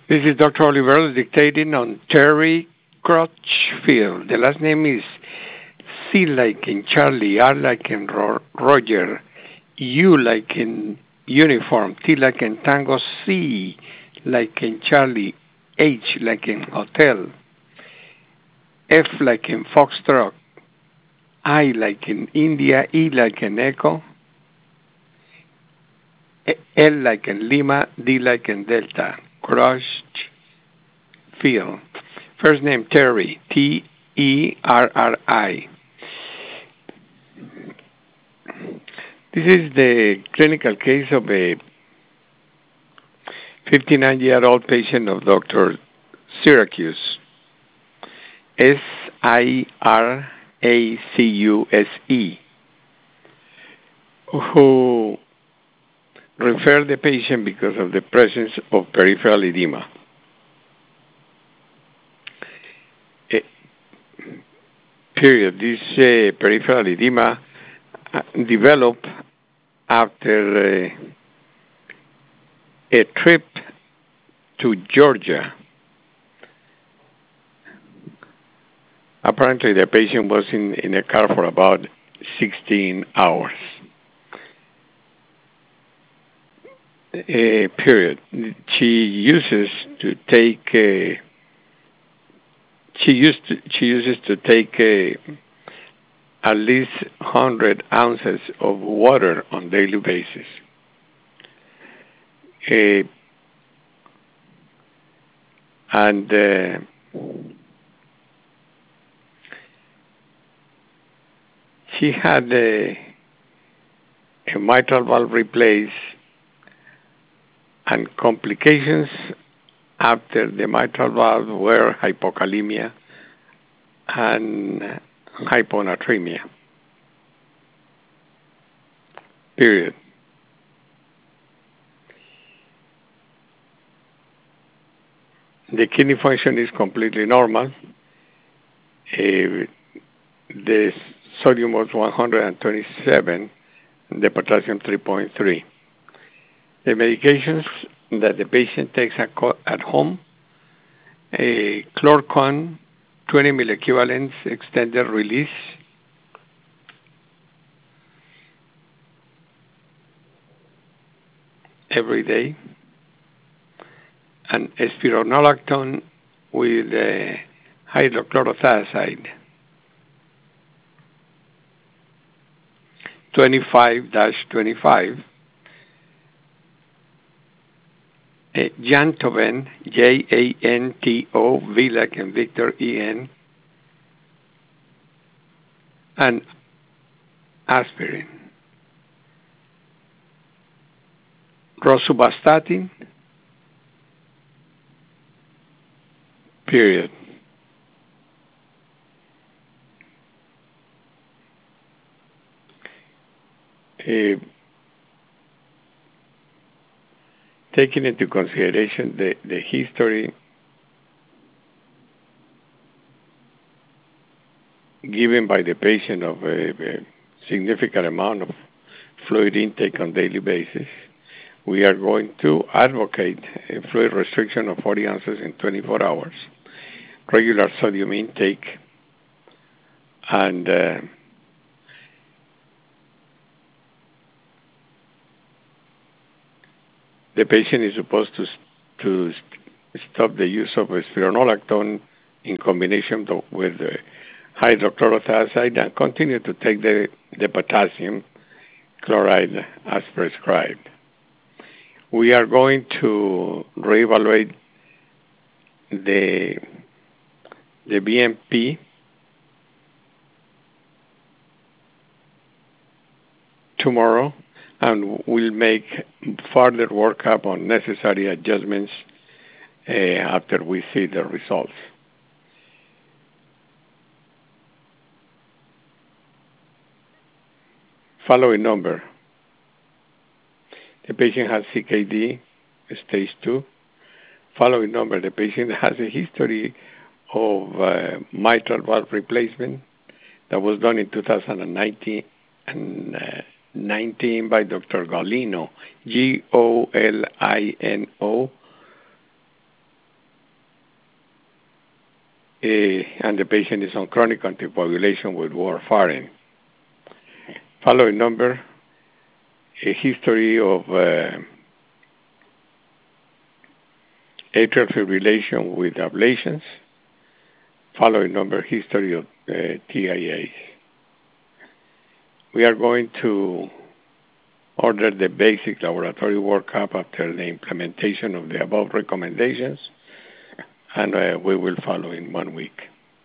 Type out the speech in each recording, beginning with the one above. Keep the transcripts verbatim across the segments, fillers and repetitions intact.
This is Doctor Oliveros dictating on Terry Crutchfield. The last name is C like in Charlie, R like in Ro- Roger, U like in uniform, T like in Tango, C like in Charlie, H like in hotel, F like in Foxtrot, I like in India, E like in Echo, L like in Lima, D like in Delta. Crushed Field. First name Terry, T E R R I. This is the clinical case of a fifty-nine-year-old patient of Doctor Syracuse, S I R A C U S E, who referred the patient because of the presence of peripheral edema. Uh, period. This uh, peripheral edema uh, developed after uh, a trip to Georgia. Apparently, the patient was in, in a car for about sixteen hours. A period. She uses to take. Uh, she used. To, she uses to take uh, at least one hundred ounces of water on daily basis. Uh, and uh, she had a, a mitral valve replaced, and complications after the mitral valve were hypokalemia and hyponatremia. Period. The kidney function is completely normal. Uh, the sodium was one hundred twenty-seven, the potassium three point three. The medications that the patient takes at home, a Chlorcon, twenty milliequivalents, extended release, every day, and spironolactone with uh, hydrochlorothiazide, twenty-five dash twenty-five, uh, Jantoven, J A N T O, V like in Victor, E N, and aspirin. Rosuvastatin, period. Uh, taking into consideration the, the history given by the patient of a, a significant amount of fluid intake on daily basis, we are going to advocate a fluid restriction of forty ounces in twenty-four hours, regular sodium intake, and uh, the patient is supposed to to stop the use of spironolactone in combination with uh, hydrochlorothiazide and continue to take the, the potassium chloride as prescribed. We are going to reevaluate the the B M P tomorrow, and we'll make further workup on necessary adjustments uh, after we see the results. Following number. The patient has C K D, stage two. Following number, the patient has a history of uh, mitral valve replacement that was done in two thousand nineteen and uh, nineteen by Doctor Golino, G O L I N O, and the patient is on chronic anticoagulation with warfarin. Following number, a history of uh, atrial fibrillation with ablations. Following number, history of uh, T I As. We are going to order the basic laboratory workup after the implementation of the above recommendations, and uh, we will follow in one week.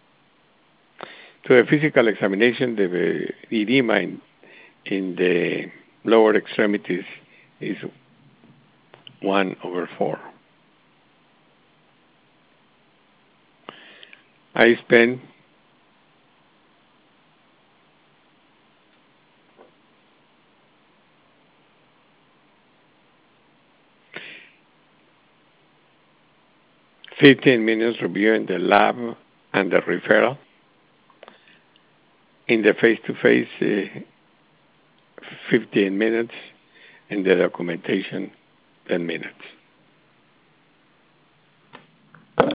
To the physical examination, the edema in, in the lower extremities is one over four. I spent fifteen minutes reviewing the lab and the referral. In the face-to-face, uh, fifteen minutes, and the documentation, ten minutes.